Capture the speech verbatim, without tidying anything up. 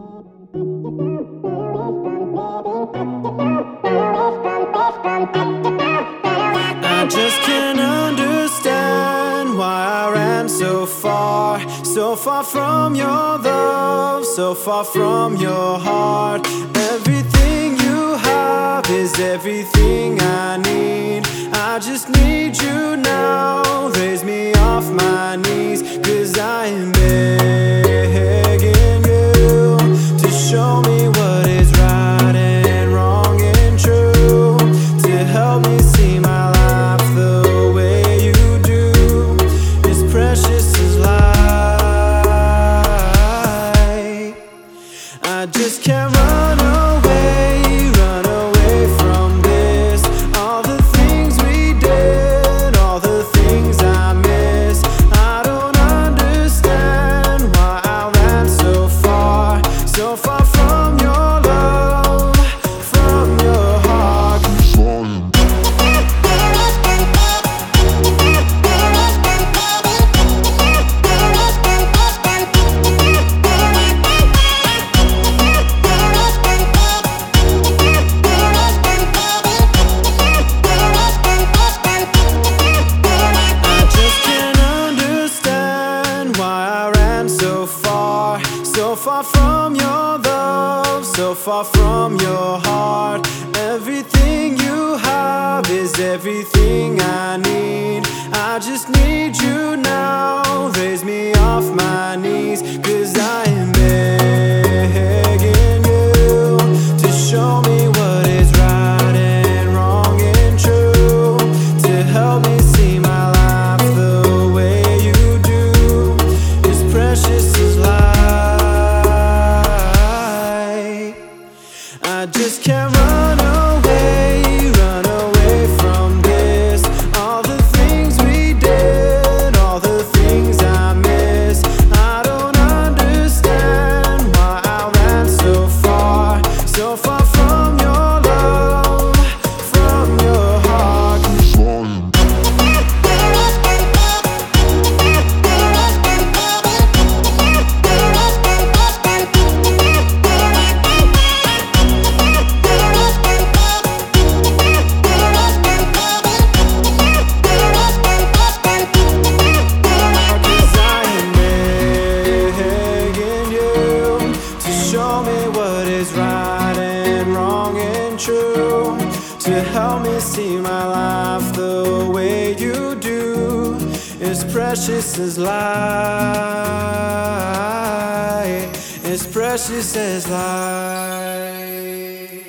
I just can't understand why I ran so far, so far from your love, so far from your heart. Everything you have is everything I need. I just need you now, raise me off my knees, 'cause I am begging you to show me what is right and wrong and true, to help me see my life the way you do. It's precious as light. I just can't run away, run away from this. All the things we did, all the things I miss. I don't understand why I ran so far, so far from your love, from your heart. So far from your love, so far from your heart. Everything you have is everything I need. I just need you now, raise me off my knees, 'cause I am begging you to show me what is right and wrong and true, to help me see my life the way you do. It's precious as life. I just can't run away, run away from this. All the things we did, all the things I miss. I don't understand why I ran so far, so far from your love, from your heart. Show me what is right and wrong and true, to help me see my life the way you do. It's precious as light, it's precious as light.